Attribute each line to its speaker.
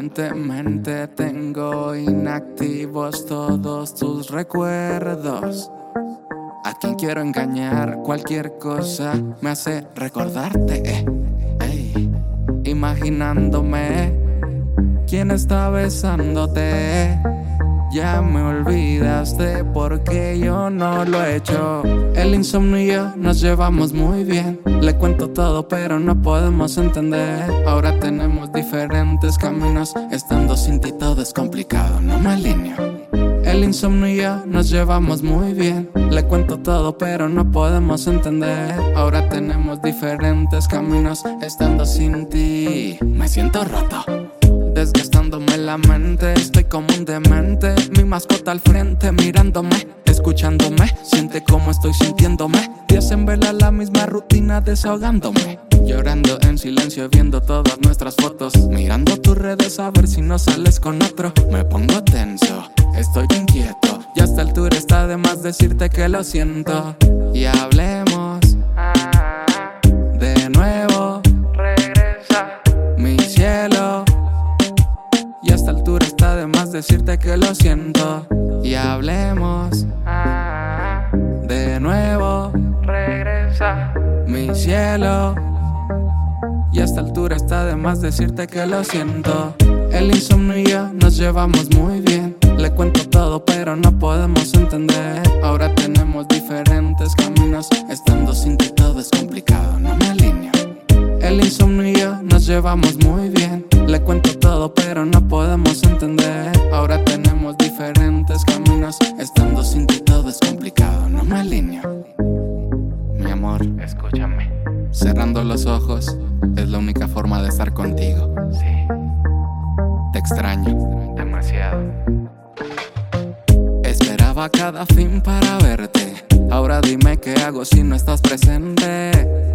Speaker 1: Aparentemente tengo inactivos todos tus recuerdos. A quien quiero engañar, cualquier cosa me hace recordarte. Ey, imaginándome quién está besándote. Ya me olvidaste porque yo no lo he hecho. El insomnio y yo nos llevamos muy bien. Le cuento todo pero no podemos entender. Ahora tenemos diferentes caminos. Estando sin ti todo es complicado, no me alineo. El insomnio y yo nos llevamos muy bien. Le cuento todo pero no podemos entender. Ahora tenemos diferentes caminos. Estando sin ti me siento roto, desgastándome la mente, estoy como un demente. Mi mascota al frente, mirándome, escuchándome. Siente cómo estoy sintiéndome. Días en vela, la misma rutina, desahogándome. Llorando en silencio, viendo todas nuestras fotos. Mirando tus redes a ver si no sales con otro. Me pongo tenso, estoy inquieto. Y a esta altura está de más decirte que lo siento. Y hablemos de nuevo. Regresa, mi cielo. Y a esta altura está de más decirte que lo siento. Y hablemos de nuevo. Regresa, mi cielo. Y a esta altura está de más decirte que lo siento. El insomnio y yo nos llevamos muy bien. Le cuento todo pero no podemos entender. Ahora tenemos diferentes caminos. Estando sin ti todo es complicado, no me alineo. El insomnio y yo nos llevamos muy bien. Le cuento todo pero no podemos entender. Ahora tenemos diferentes caminos. Estando sin ti todo es complicado, no me alineo. Mi amor,
Speaker 2: Escúchame,
Speaker 1: cerrando los ojos es la única forma de estar contigo.
Speaker 2: sí,
Speaker 1: Te extraño.
Speaker 2: demasiado.
Speaker 1: Esperaba cada fin para verte. Ahora dime qué hago si no estás presente.